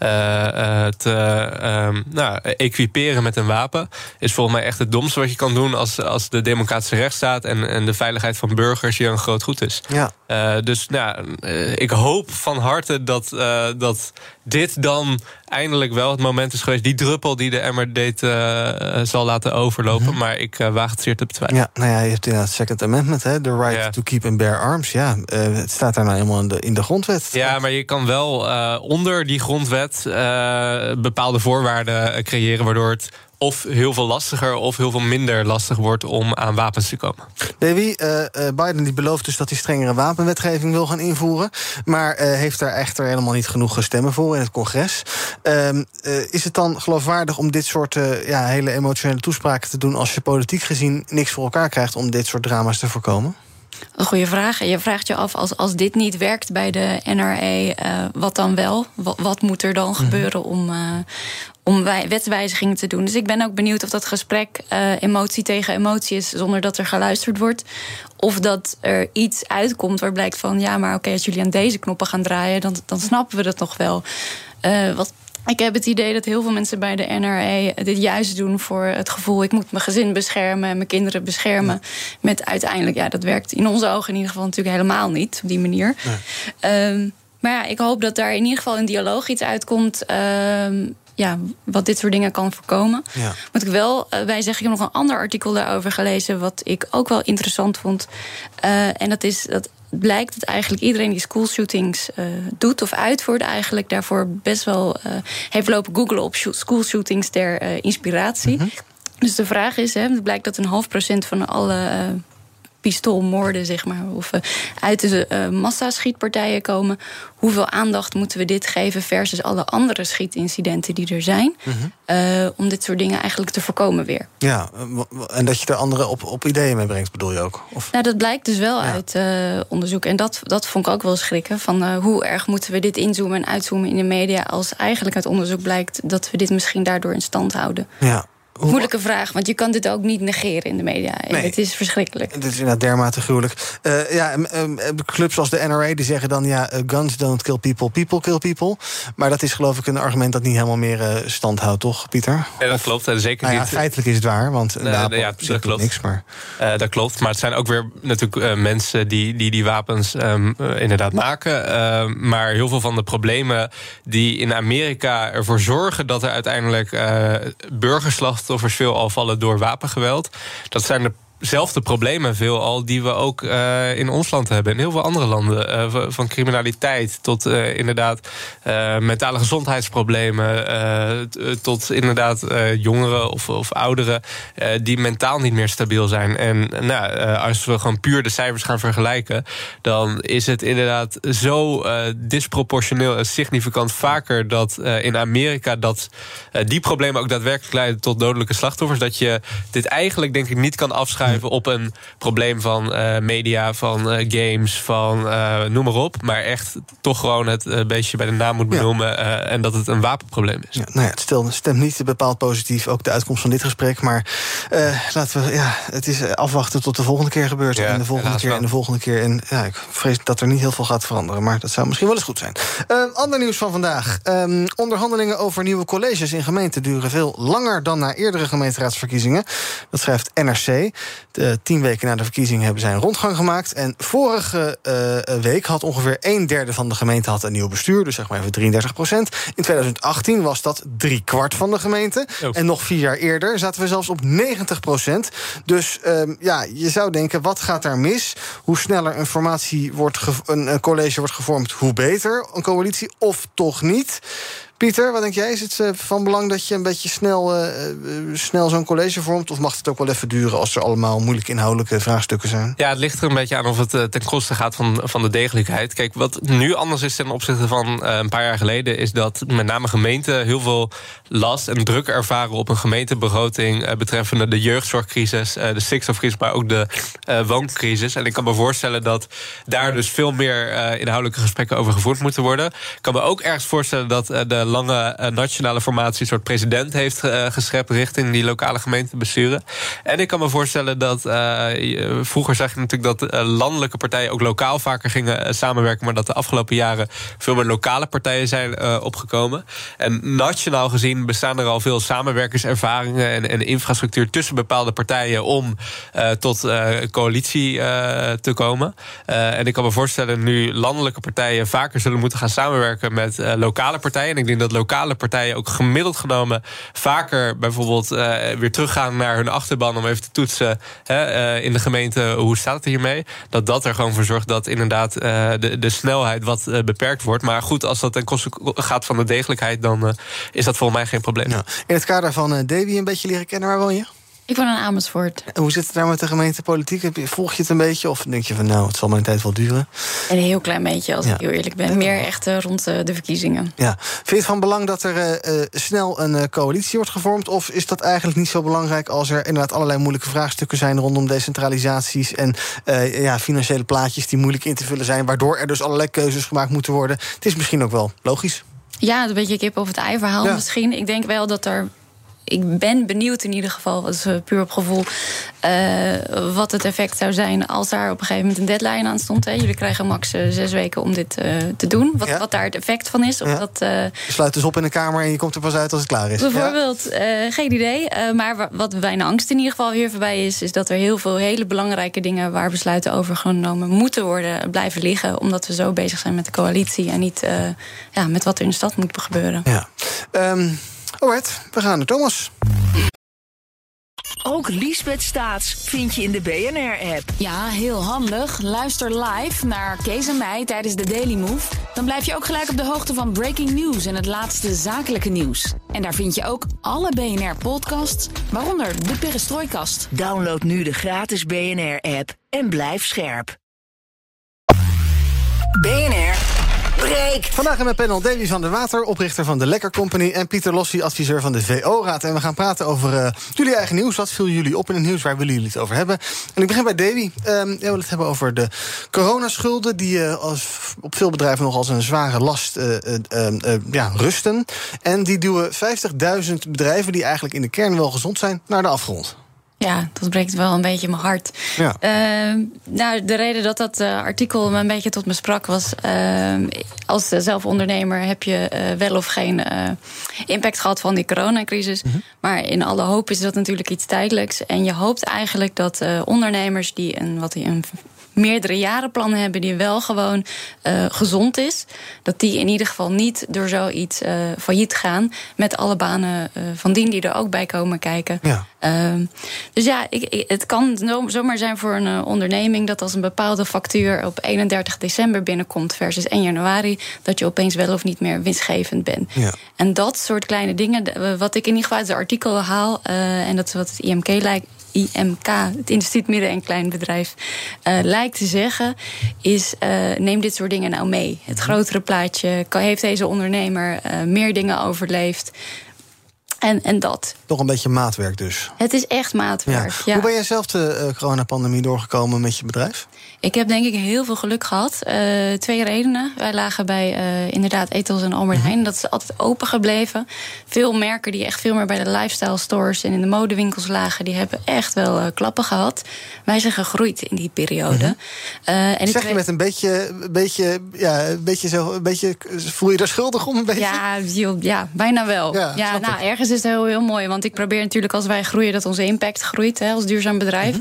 te equiperen met een wapen, is volgens mij echt het domste wat je kan doen als de democratische rechtsstaat en de veiligheid van burgers hier een groot goed is. Ja. Dus ik hoop van harte dat dit dan eindelijk wel het moment is geweest, die druppel die de emmer deed zal laten overlopen. Maar ik waag het zeer te betwijfelen. Ja, nou ja, je hebt inderdaad het Second Amendment, hè, the right to keep and bear arms. Ja, het staat daar nou helemaal in de grondwet. Ja, maar je kan wel onder die grondwet bepaalde voorwaarden creëren, waardoor het of heel veel lastiger of heel veel minder lastig wordt om aan wapens te komen. Davy, Biden die belooft dus dat hij strengere wapenwetgeving wil gaan invoeren, maar heeft daar echter helemaal niet genoeg stemmen voor in het congres. Is het dan geloofwaardig om dit soort hele emotionele toespraken te doen als je politiek gezien niks voor elkaar krijgt om dit soort drama's te voorkomen? Een goede vraag. Je vraagt je af, als dit niet werkt bij de NRA, wat dan wel? Wat moet er dan gebeuren om wetswijzigingen te doen? Dus ik ben ook benieuwd of dat gesprek emotie tegen emotie is, zonder dat er geluisterd wordt. Of dat er iets uitkomt waar blijkt van, ja, maar oké, als jullie aan deze knoppen gaan draaien, dan snappen we dat nog wel. Ik heb het idee dat heel veel mensen bij de NRA dit juist doen voor het gevoel... ik moet mijn gezin beschermen en mijn kinderen beschermen. Met uiteindelijk, dat werkt in onze ogen in ieder geval natuurlijk helemaal niet op die manier. Nee. Maar ik hoop dat daar in ieder geval in dialoog iets uitkomt... wat dit soort dingen kan voorkomen. Ja. Moet ik wel bij zeggen, ik heb nog een ander artikel daarover gelezen... wat ik ook wel interessant vond. En dat is dat het blijkt dat eigenlijk iedereen die schoolshootings doet of uitvoert... eigenlijk daarvoor best wel heeft lopen googlen op schoolshootings ter inspiratie. Mm-hmm. Dus de vraag is, het blijkt dat 0,5% van alle... pistoolmoorden, zeg maar, of uit de massaschietpartijen komen. Hoeveel aandacht moeten we dit geven versus alle andere schietincidenten die er zijn? Mm-hmm. Om dit soort dingen eigenlijk te voorkomen weer. Ja, en dat je er anderen op ideeën mee brengt, bedoel je ook? Of? Nou, dat blijkt dus wel uit onderzoek. En dat vond ik ook wel schrikken. Van hoe erg moeten we dit inzoomen en uitzoomen in de media... als eigenlijk uit onderzoek blijkt dat we dit misschien daardoor in stand houden. Ja. Moeilijke vraag, want je kan dit ook niet negeren in de media. Nee. Het is verschrikkelijk. Het is inderdaad dermate gruwelijk. Clubs als de NRA die zeggen dan... guns don't kill people, people kill people. Maar dat is geloof ik een argument dat niet helemaal meer stand houdt, toch, Pieter? Ja, dat klopt. Zeker niet. Feitelijk is het waar, want dat klopt. Niks, maar... dat klopt, maar het zijn ook weer natuurlijk mensen die wapens inderdaad maken. Maar heel veel van de problemen die in Amerika ervoor zorgen... dat er uiteindelijk burgerslachtoffers veelal vallen door wapengeweld. Dat zijn dezelfde problemen veelal die we ook in ons land hebben. In heel veel andere landen. Van criminaliteit tot inderdaad mentale gezondheidsproblemen. Tot inderdaad jongeren of ouderen die mentaal niet meer stabiel zijn. En als we gewoon puur de cijfers gaan vergelijken... dan is het inderdaad zo disproportioneel en significant vaker... dat in Amerika dat die problemen ook daadwerkelijk leiden tot dodelijke slachtoffers. Dat je dit eigenlijk denk ik niet kan afschuiven op een probleem van media, van games, van noem maar op. Maar echt toch gewoon het beestje bij de naam moet benoemen en dat het een wapenprobleem is. Ja, het stemt niet bepaald positief, ook de uitkomst van dit gesprek. Maar laten we, het is afwachten tot de volgende keer gebeurt. En de volgende keer en de volgende keer. En ik vrees dat er niet heel veel gaat veranderen. Maar dat zou misschien wel eens goed zijn. Ander nieuws van vandaag. Onderhandelingen over nieuwe colleges in gemeenten duren veel langer dan na eerdere gemeenteraadsverkiezingen. Dat schrijft NRC. 10 weken na de verkiezingen hebben zij een rondgang gemaakt. En vorige week had ongeveer 1/3 van de gemeente had een nieuw bestuur. Dus zeg maar even 33%. In 2018 was dat 3/4 van de gemeente. En nog 4 jaar eerder zaten we zelfs op 90%. Dus je zou denken, wat gaat daar mis? Hoe sneller een college wordt gevormd, hoe beter. Een coalitie, of toch niet? Pieter, wat denk jij? Is het van belang dat je een beetje snel zo'n college vormt? Of mag het ook wel even duren als er allemaal moeilijke inhoudelijke vraagstukken zijn? Ja, het ligt er een beetje aan of het ten koste gaat van de degelijkheid. Kijk, wat nu anders is ten opzichte van een paar jaar geleden... is dat met name gemeenten heel veel last en druk ervaren op een gemeentebegroting... betreffende de jeugdzorgcrisis, de stikstofcrisis, maar ook de wooncrisis. En ik kan me voorstellen dat daar dus veel meer inhoudelijke gesprekken over gevoerd moeten worden. Ik kan me ook ergens voorstellen dat de lange nationale formatie een soort president heeft geschept richting die lokale gemeentebesturen. En ik kan me voorstellen dat vroeger zag je natuurlijk dat landelijke partijen ook lokaal vaker gingen samenwerken, maar dat de afgelopen jaren veel meer lokale partijen zijn opgekomen. En nationaal gezien bestaan er al veel samenwerkerservaringen en infrastructuur tussen bepaalde partijen om tot coalitie te komen. En ik kan me voorstellen nu landelijke partijen vaker zullen moeten gaan samenwerken met lokale partijen. En ik denk dat lokale partijen ook gemiddeld genomen vaker bijvoorbeeld weer teruggaan naar hun achterban om even te toetsen in de gemeente hoe staat het hiermee. Dat er gewoon voor zorgt dat inderdaad de snelheid wat beperkt wordt. Maar goed, als dat ten koste gaat van de degelijkheid, dan is dat volgens mij geen probleem. Ja. In het kader van Davy een beetje leren kennen, waar woon je? Ik woon in Amersfoort. Hoe zit het daar met de gemeentepolitiek? Volg je het een beetje of denk je van het zal mijn tijd wel duren? Een heel klein beetje, als ik heel eerlijk ben. Meer echt rond de verkiezingen. Ja. Vind je het van belang dat er snel een coalitie wordt gevormd? Of is dat eigenlijk niet zo belangrijk als er inderdaad allerlei moeilijke vraagstukken zijn rondom decentralisaties en financiële plaatjes die moeilijk in te vullen zijn, waardoor er dus allerlei keuzes gemaakt moeten worden? Het is misschien ook wel logisch. Ja, een beetje kip over het ei verhaal misschien. Ik denk wel dat er ik ben benieuwd in ieder geval, dat is puur op gevoel, wat het effect zou zijn als daar op een gegeven moment een deadline aan stond. Hè. Jullie krijgen max 6 weken om dit te doen. Wat daar het effect van is. Of dat, je sluit dus op in een kamer en je komt er pas uit als het klaar is. Bijvoorbeeld, geen idee. Maar wat mijn angst in ieder geval hier voorbij is dat er heel veel hele belangrijke dingen waar besluiten over genomen moeten worden, blijven liggen. Omdat we zo bezig zijn met de coalitie en niet met wat er in de stad moet gebeuren. Ja. Alright, we gaan naar Thomas. Ook Liesbeth Staats vind je in de BNR-app. Ja, heel handig. Luister live naar Kees en mij tijdens de Daily Move. Dan blijf je ook gelijk op de hoogte van breaking news en het laatste zakelijke nieuws. En daar vind je ook alle BNR-podcasts, waaronder de Perestrooikast. Download nu de gratis BNR-app en blijf scherp. BNR Break. Vandaag in mijn panel Davy van der Water, oprichter van de Lekker Company, en Pieter Lossi, adviseur van de VO-raad. En we gaan praten over jullie eigen nieuws. Wat viel jullie op in het nieuws? Waar willen jullie het over hebben? En ik begin bij Davy. We willen het hebben over de coronaschulden, die op veel bedrijven nog als een zware last rusten. En die duwen 50.000 bedrijven die eigenlijk in de kern wel gezond zijn naar de afgrond. Ja, dat breekt wel een beetje mijn hart. Ja. De reden dat artikel me een beetje tot me sprak was, als zelfondernemer heb je wel of geen impact gehad van die coronacrisis. Mm-hmm. Maar in alle hoop is dat natuurlijk iets tijdelijks. En je hoopt eigenlijk dat ondernemers die een meerdere jarenplan hebben, die wel gewoon gezond is, dat die in ieder geval niet door zoiets failliet gaan, met alle banen van dien die er ook bij komen kijken. Ja. Dus ja, het kan zomaar zijn voor een onderneming dat als een bepaalde factuur op 31 december binnenkomt versus 1 januari, dat je opeens wel of niet meer winstgevend bent. Ja. En dat soort kleine dingen, wat ik in ieder geval uit het artikel haal, en dat is wat het IMK, het Instituut Midden- en Kleinbedrijf, lijkt te zeggen, is neem dit soort dingen nou mee. Het grotere plaatje, heeft deze ondernemer meer dingen overleefd? En dat. Toch een beetje maatwerk dus. Het is echt maatwerk, ja. Hoe ben jij zelf de coronapandemie doorgekomen met je bedrijf? Ik heb denk ik heel veel geluk gehad. 2 redenen. Wij lagen bij inderdaad Ethos en Albert Heijn. Dat is altijd open gebleven. Veel merken die echt veel meer bij de lifestyle stores en in de modewinkels lagen, die hebben echt wel klappen gehad. Wij zijn gegroeid in die periode. En zeg je met een beetje, voel je daar schuldig om? Een beetje? Ja, bijna wel. Ja, ergens is het heel mooi. Want ik probeer natuurlijk als wij groeien dat onze impact groeit, als duurzaam bedrijf.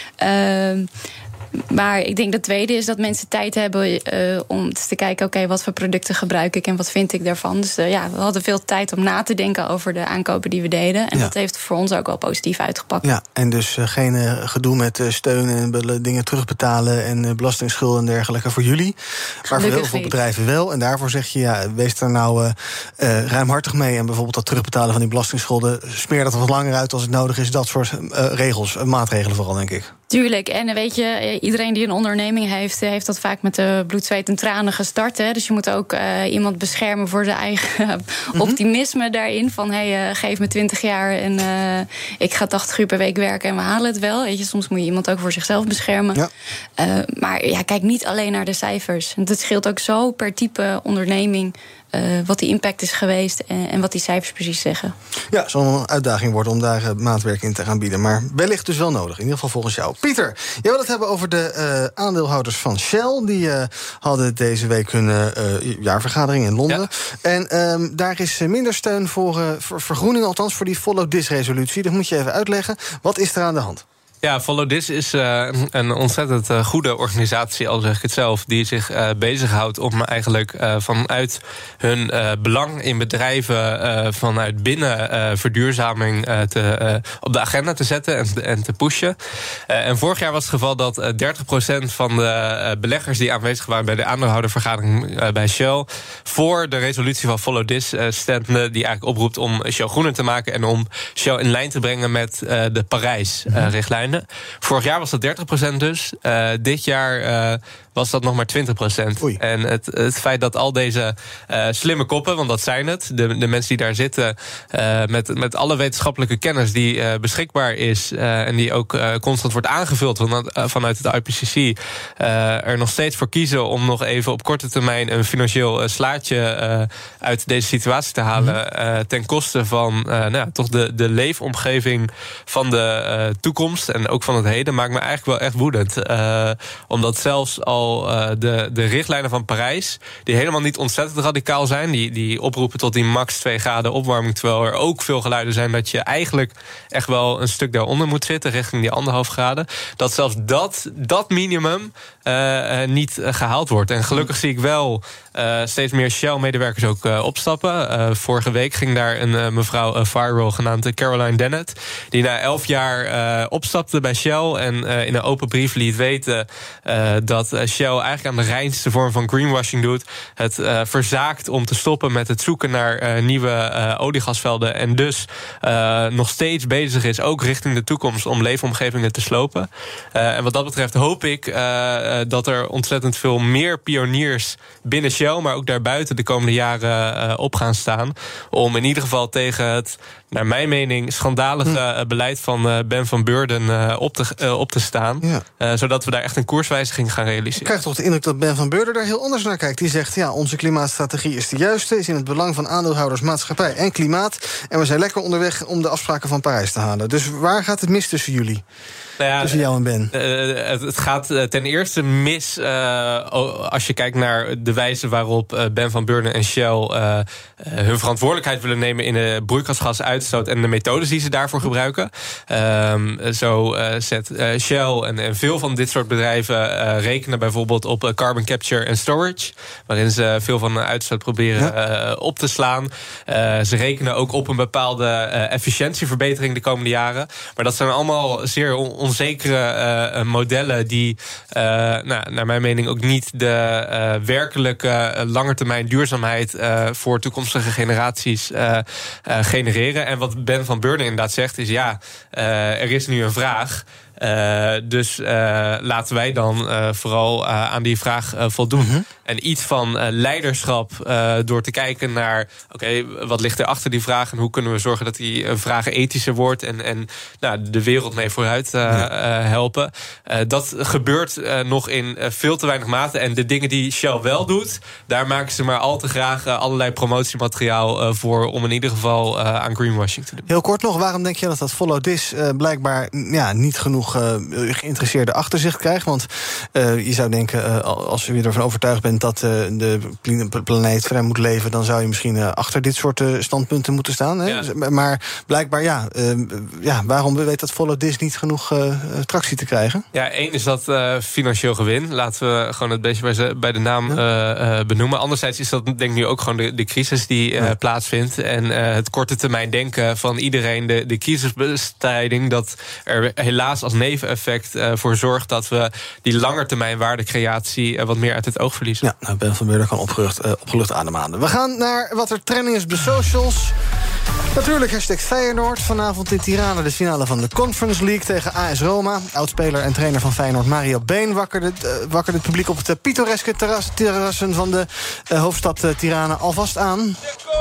Maar ik denk dat tweede is dat mensen tijd hebben om te kijken, oké, wat voor producten gebruik ik en wat vind ik daarvan. Dus we hadden veel tijd om na te denken over de aankopen die we deden. En dat heeft voor ons ook wel positief uitgepakt. Ja, en dus geen gedoe met steun en dingen terugbetalen en belastingsschulden en dergelijke voor jullie. Maar voor heel veel bedrijven wel. En daarvoor zeg je, wees er nou ruimhartig mee. En bijvoorbeeld dat terugbetalen van die belastingsschulden, smeer dat wat langer uit als het nodig is. Dat soort maatregelen vooral, denk ik. Tuurlijk, en weet je, iedereen die een onderneming heeft dat vaak met bloed, zweet en tranen gestart. Hè? Dus je moet ook iemand beschermen voor zijn eigen optimisme daarin. Van, geef me 20 jaar en ik ga 80 uur per week werken en we halen het wel. Weet je, soms moet je iemand ook voor zichzelf beschermen. Ja. Maar kijk niet alleen naar de cijfers. Het scheelt ook zo per type onderneming wat die impact is geweest en wat die cijfers precies zeggen. Ja, het zal een uitdaging worden om daar maatwerk in te gaan bieden. Maar wellicht dus wel nodig, in ieder geval volgens jou. Pieter, jij wil het hebben over de aandeelhouders van Shell. Die hadden deze week hun jaarvergadering in Londen. Ja. En daar is minder steun voor vergroening, althans voor die Follow This-resolutie. Dat moet je even uitleggen. Wat is er aan de hand? Ja, Follow This is een ontzettend goede organisatie, al zeg ik het zelf, die zich bezighoudt om eigenlijk vanuit hun belang in bedrijven vanuit binnen verduurzaming op de agenda te zetten en te pushen. En vorig jaar was het geval dat 30% van de beleggers die aanwezig waren bij de aandeelhoudervergadering bij Shell voor de resolutie van Follow This stemden, die eigenlijk oproept om Shell groener te maken en om Shell in lijn te brengen met de Parijs-richtlijnen. einde. Vorig jaar was dat 30% dus. Dit jaar was dat nog maar 20%. Oei. En het feit dat al deze slimme koppen, want dat zijn het, de mensen die daar zitten, met alle wetenschappelijke kennis die beschikbaar is en die ook constant wordt aangevuld vanuit het IPCC, er nog steeds voor kiezen om nog even op korte termijn een financieel slaatje uit deze situatie te halen, ten koste van toch de leefomgeving van de toekomst en ook van het heden, maakt me eigenlijk wel echt woedend. Omdat zelfs al de richtlijnen van Parijs, die helemaal niet ontzettend radicaal zijn, die oproepen tot die max 2 graden opwarming, terwijl er ook veel geluiden zijn dat je eigenlijk echt wel een stuk daaronder moet zitten, richting die 1,5 graden, dat zelfs dat minimum niet gehaald wordt. En gelukkig zie ik wel steeds meer Shell-medewerkers ook opstappen. Vorige week ging daar een mevrouw viral genaamd Caroline Dennett, die na 11 jaar opstapte bij Shell en in een open brief liet weten dat Shell eigenlijk aan de reinste vorm van greenwashing doet. Het verzaakt om te stoppen met het zoeken naar nieuwe oliegasvelden en dus nog steeds bezig is, ook richting de toekomst, om leefomgevingen te slopen. En wat dat betreft hoop ik dat er ontzettend veel meer pioniers binnen Shell, maar ook daarbuiten de komende jaren op gaan staan, om in ieder geval tegen het, naar mijn mening, schandalige beleid van Ben van Beurden op te staan. Ja. Zodat we daar echt een koerswijziging gaan realiseren. Ik krijg toch de indruk dat Ben van Beurden daar heel anders naar kijkt. Die zegt, ja, onze klimaatstrategie is de juiste, is in het belang van aandeelhouders, maatschappij en klimaat. En we zijn lekker onderweg om de afspraken van Parijs te halen. Dus waar gaat het mis tussen jullie? Tussen jou en Ben? Het gaat ten eerste mis als je kijkt naar de wijze waarop Ben van Beurden en Shell hun verantwoordelijkheid willen nemen in de broeikasgasuitstoot en de methodes die ze daarvoor gebruiken. Zo zet Shell en veel van dit soort bedrijven rekenen bijvoorbeeld op carbon capture en storage, waarin ze veel van de uitstoot proberen op te slaan. Ze rekenen ook op een bepaalde efficiëntieverbetering de komende jaren. Maar dat zijn allemaal zeer onzekere modellen die naar mijn mening ook niet de werkelijke langetermijn duurzaamheid voor toekomstige generaties genereren. En wat Ben van Beurden inderdaad zegt is, er is nu een vraag. Dus laten wij dan vooral aan die vraag voldoen. Mm-hmm. En iets van leiderschap door te kijken naar, wat ligt er achter die vraag en hoe kunnen we zorgen dat die vraag ethischer wordt en de wereld mee vooruit helpen. Dat gebeurt nog in veel te weinig mate. En de dingen die Shell wel doet, daar maken ze maar al te graag allerlei promotiemateriaal voor om in ieder geval aan greenwashing te doen. Heel kort nog, waarom denk je dat Follow This blijkbaar niet genoeg geïnteresseerde achterzicht krijgt? Want je zou denken, als je ervan overtuigd bent dat de planeet vrij moet leven, dan zou je misschien achter dit soort standpunten moeten staan. Hè? Ja. Maar blijkbaar, waarom weet dat Follow This niet genoeg tractie te krijgen? Ja, 1 is dat financieel gewin. Laten we gewoon het beetje bij de naam benoemen. Anderzijds is dat denk ik nu ook gewoon de crisis die plaatsvindt. En het korte termijn denken van iedereen, de crisisbestrijding, dat er helaas als neveneffect voor zorgt dat we die langetermijn waardecreatie wat meer uit het oog verliezen. Ja, Ben van Beurden kan opgelucht ademhalen. We gaan naar wat er trending is op de socials. Natuurlijk #Feyenoord. Vanavond in Tirana de finale van de Conference League tegen AS Roma. Oudspeler en trainer van Feyenoord Mario Been wakkerde het publiek op het pittoreske terrassen van de hoofdstad Tirana alvast aan.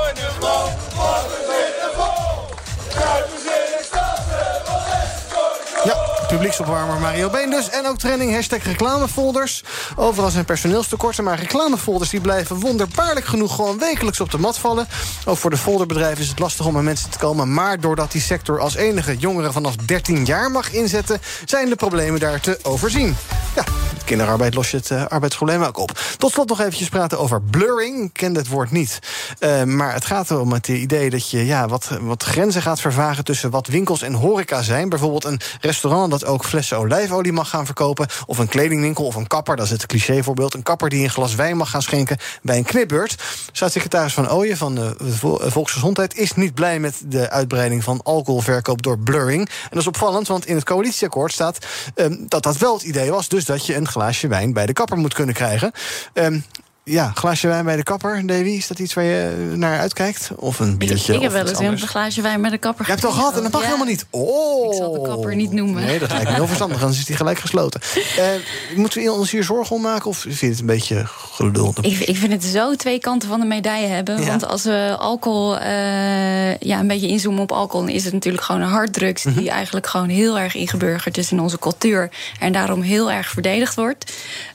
Ja, publieksopwarmer Mario Been dus. En ook trending #reclamefolders. Overal zijn personeelstekorten, maar reclamefolders die blijven wonderbaarlijk genoeg gewoon wekelijks op de mat vallen. Ook voor de folderbedrijven is het lastig om aan mensen te komen. Maar doordat die sector als enige jongeren vanaf 13 jaar mag inzetten, zijn de problemen daar te overzien. Ja, met kinderarbeid los je het arbeidsprobleem ook op. Tot slot nog eventjes praten over blurring. Ik ken het woord niet. Maar het gaat om het idee dat je wat grenzen gaat vervagen tussen wat winkels en horeca zijn. Bijvoorbeeld een restaurant dat ook flessen olijfolie mag gaan verkopen, of een kledingwinkel of een kapper, dat is het clichévoorbeeld, een kapper die een glas wijn mag gaan schenken bij een knipbeurt. Staatssecretaris Van Ooyen van de Volksgezondheid is niet blij met de uitbreiding van alcoholverkoop door blurring. En dat is opvallend, want in het coalitieakkoord staat dat wel het idee was, dus dat je een glaasje wijn bij de kapper moet kunnen krijgen. glaasje wijn bij de kapper, Davy. Is dat iets waar je naar uitkijkt? Of een biertje? Ik heb wel eens een glaasje wijn met de kapper. Je hebt het al gehad en dat mag helemaal niet. Oh. Ik zal de kapper niet noemen. Nee, dat lijkt me heel verstandig. Dan is die gelijk gesloten. Moeten we ons hier zorgen om maken? Of vind je het een beetje geduld? Ik vind het zo twee kanten van de medaille hebben. Ja. Want als we alcohol een beetje inzoomen op alcohol, dan is het natuurlijk gewoon een harddrugs die eigenlijk gewoon heel erg ingeburgerd is in onze cultuur. En daarom heel erg verdedigd wordt.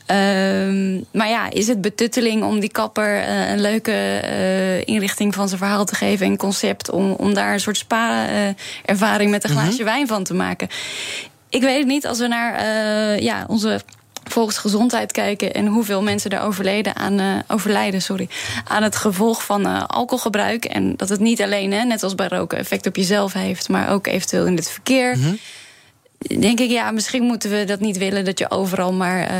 Maar ja, is het betutteling om die kapper een leuke inrichting van zijn verhaal te geven, een concept om daar een soort spa-ervaring met een glaasje wijn van te maken? Ik weet het niet. Als we naar onze volksgezondheid kijken en hoeveel mensen er overlijden aan het gevolg van alcoholgebruik, en dat het niet alleen, net als bij roken, effect op jezelf heeft, maar ook eventueel in het verkeer. Denk ik, misschien moeten we dat niet willen, dat je overal maar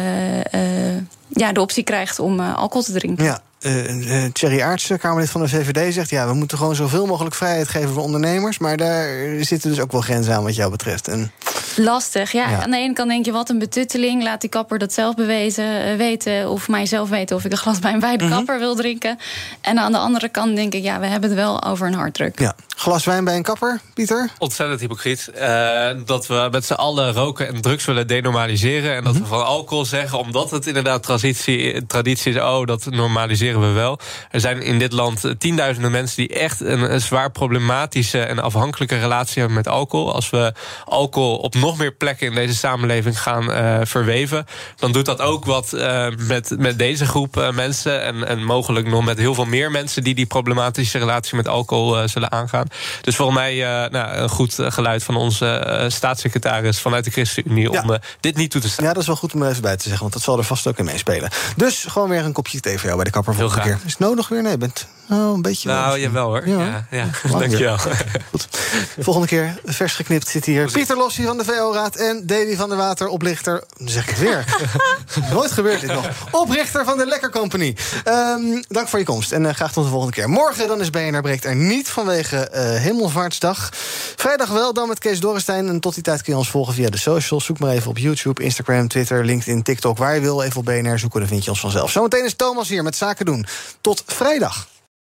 de optie krijgt om alcohol te drinken. Ja. Thierry Aartsen, Kamerlid van de VVD, zegt we moeten gewoon zoveel mogelijk vrijheid geven voor ondernemers. Maar daar zitten dus ook wel grenzen aan wat jou betreft. Lastig, ja. Aan de ene kant denk je, wat een betutteling. Laat die kapper dat zelf weten. Of mijzelf weten of ik een glas wijn bij de kapper wil drinken. En aan de andere kant denk ik, we hebben het wel over een harddruk. Ja. Glas wijn bij een kapper, Pieter? Ontzettend hypocriet. Dat we met z'n allen roken en drugs willen denormaliseren. En dat we van alcohol zeggen, omdat het inderdaad traditie is. Dat normaliseren we wel. Er zijn in dit land tienduizenden mensen die echt een zwaar problematische en afhankelijke relatie hebben met alcohol. Als we alcohol op nog meer plekken in deze samenleving gaan verweven, dan doet dat ook wat met deze groep mensen en mogelijk nog met heel veel meer mensen die problematische relatie met alcohol zullen aangaan. Dus volgens mij een goed geluid van onze staatssecretaris vanuit de ChristenUnie om dit niet toe te staan. Ja, dat is wel goed om er even bij te zeggen, want dat zal er vast ook in meespelen. Dus gewoon weer een kopje thee voor jou bij de kapper volgende keer. Is het nodig weer? Nee, je bent een beetje... Nou, jawel hoor. Ja. Dankjewel. Goed. Volgende keer, vers geknipt, zit hier Pieter Lossie van de VO-raad en Davy van der Water, oplichter. Dan zeg ik het weer. Nooit gebeurt dit nog. Oprichter van de Lekker Company. Dank voor je komst en graag tot de volgende keer. Morgen dan is BNR Breekt er niet vanwege Hemelvaartsdag. Vrijdag wel, dan met Kees Dorrestein. En tot die tijd kun je ons volgen via de socials. Zoek maar even op YouTube, Instagram, Twitter, LinkedIn, TikTok. Waar je wil, even op BNR zoeken, dan vind je ons vanzelf. Zometeen is Thomas hier met Zaken doen. Tot vrijdag.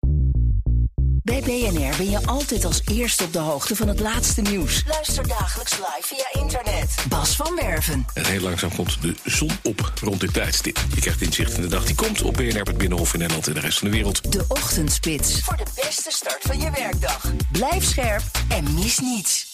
Bij BNR ben je altijd als eerste op de hoogte van het laatste nieuws. Luister dagelijks live via internet. Bas van Werven. En heel langzaam komt de zon op rond dit tijdstip. Je krijgt inzicht in de dag die komt op BNR, het Binnenhof in Nederland en de rest van de wereld. De Ochtendspits. Voor de beste start van je werkdag. Blijf scherp en mis niets.